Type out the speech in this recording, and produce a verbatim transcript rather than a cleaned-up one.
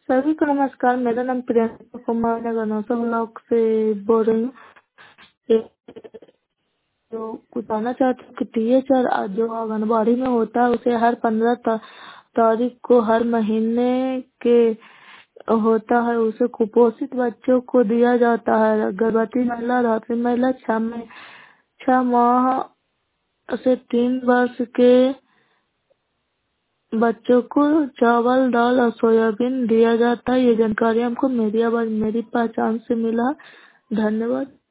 सभी को नमस्कार। मेरा नाम प्रियंका कुमार है, गनौसा ब्लॉक से बोल रही हूँ। ये- तो बताना चाहती हूँ कि टीएचआर जो आंगनबाड़ी में होता है उसे हर पंद्रह ता, तारीख को हर महीने के होता है। उसे कुपोषित बच्चों को दिया जाता है। गर्भवती महिला, धात्री महिला, छह में छह माह से तीन वर्ष के बच्चों को चावल, दाल और सोयाबीन दिया जाता है। ये जानकारी हमको मेरी आवाज मेरी पहचान से मिला। धन्यवाद।